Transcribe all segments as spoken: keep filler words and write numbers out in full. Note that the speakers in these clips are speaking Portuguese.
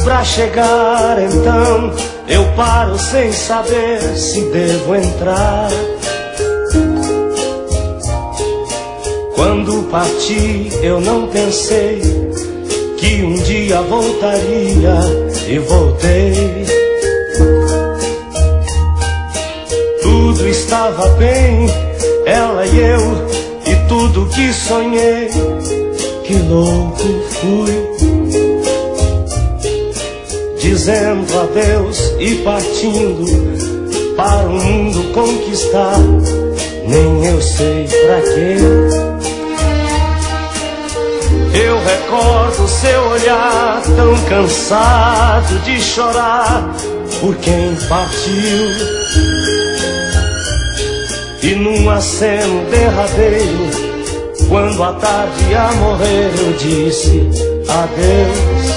pra chegar, então eu paro sem saber se devo entrar. Quando parti eu não pensei que um dia voltaria, e voltei. Tudo estava bem, ela e eu, e tudo que sonhei. Que louco fui, dizendo adeus e partindo para o mundo conquistar. Nem eu sei pra quê. Eu recordo seu olhar tão cansado de chorar por quem partiu. E num aceno derradeiro, quando a tarde ia morrer, eu disse adeus.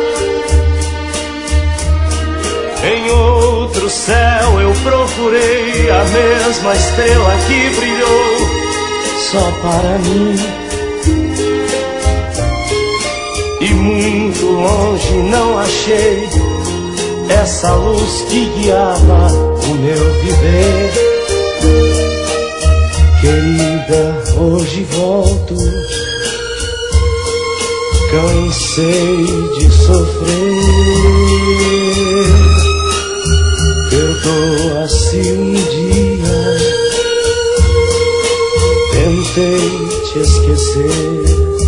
Em outro céu eu procurei a mesma estrela que brilhou só para mim. E muito longe não achei essa luz que guiava o meu viver. Querida, hoje volto, cansei de sofrer. Perdoa se um dia tentei te esquecer.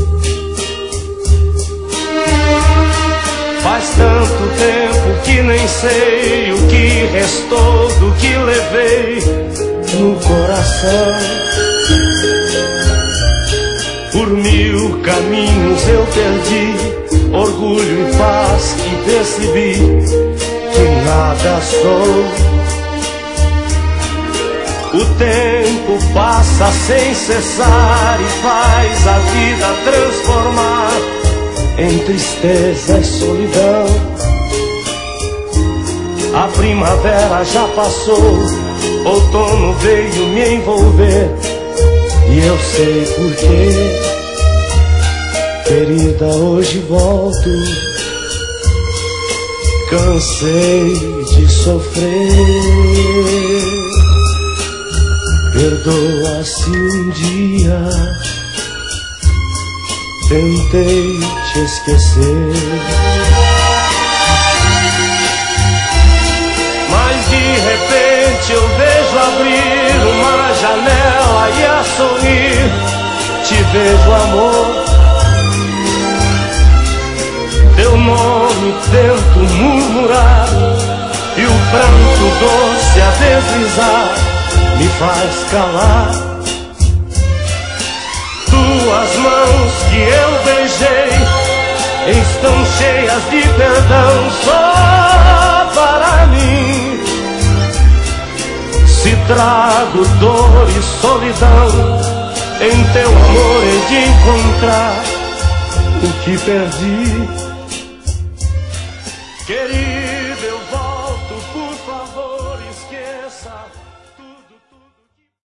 Faz tanto tempo que nem sei o que restou do que levei no coração. Por mil caminhos eu perdi orgulho e paz e percebi que nada sou. O tempo passa sem cessar e faz a vida transformar em tristeza e solidão. A primavera já passou, outono veio me envolver, e eu sei porquê. Querida, hoje volto, cansei de sofrer. Perdoa se um dia tentei te esquecer. Mas de repente eu vejo abrir uma janela e a sorrir te vejo, amor. Teu nome tento murmurar e o pranto doce a deslizar me faz calar. Tuas mãos que eu beijei estão cheias de perdão só para mim. Se trago dor e solidão, em teu amor hei de encontrar o que perdi. Querido,